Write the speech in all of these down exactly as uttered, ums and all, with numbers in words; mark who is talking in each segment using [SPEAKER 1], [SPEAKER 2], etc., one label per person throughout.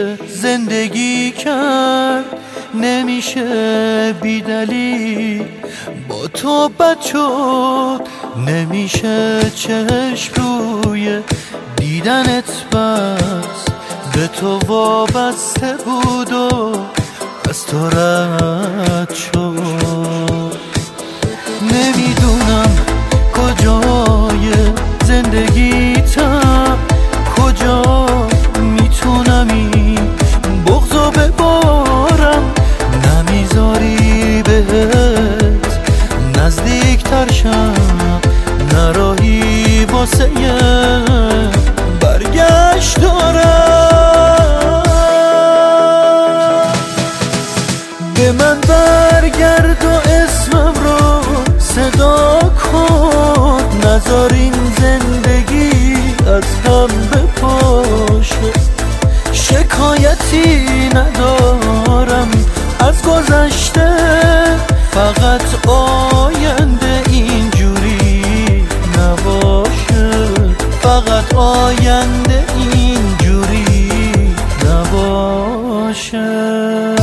[SPEAKER 1] زندگی کرد، نمیشه بی دلیل با تو بد شد، نمیشه چشم روی دیدنت بس، به تو وابسته بود و از تو رد شد. نمیدونم کجای زندگیتم، کجا میتونم این بغضو ببارم، نمیذاری بهت نزدیکتر شم، نراهی واسه برگشت دارم. به من برگرد و اسمم رو صدا کن، نذار این زندگی از هم بپاشه. شکایتی ندارم از گذشته، فقط آینده اینجوری نباشه، فقط آینده اینجوری نباشه.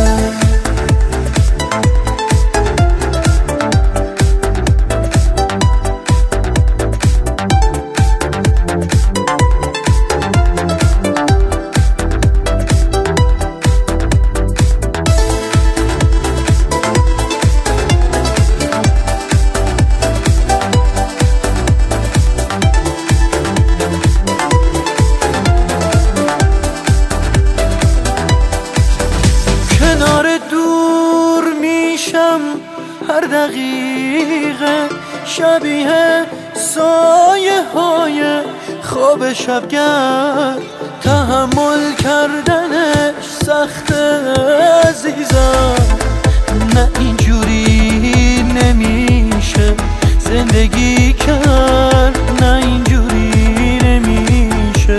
[SPEAKER 1] هر دقیقه شبیه سایه های خواب شبگرد، تحمل کردنش سخته عزیزم، نه اینجوری نمیشه زندگی کرد، نه اینجوری نمیشه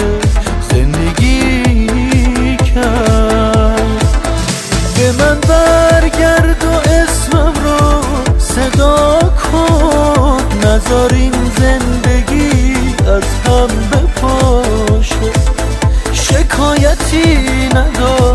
[SPEAKER 1] زندگی کرد. به من برگرد و اسمم رو صدا کن، نذار این زندگی از هم بپاشه. شکایتی ندار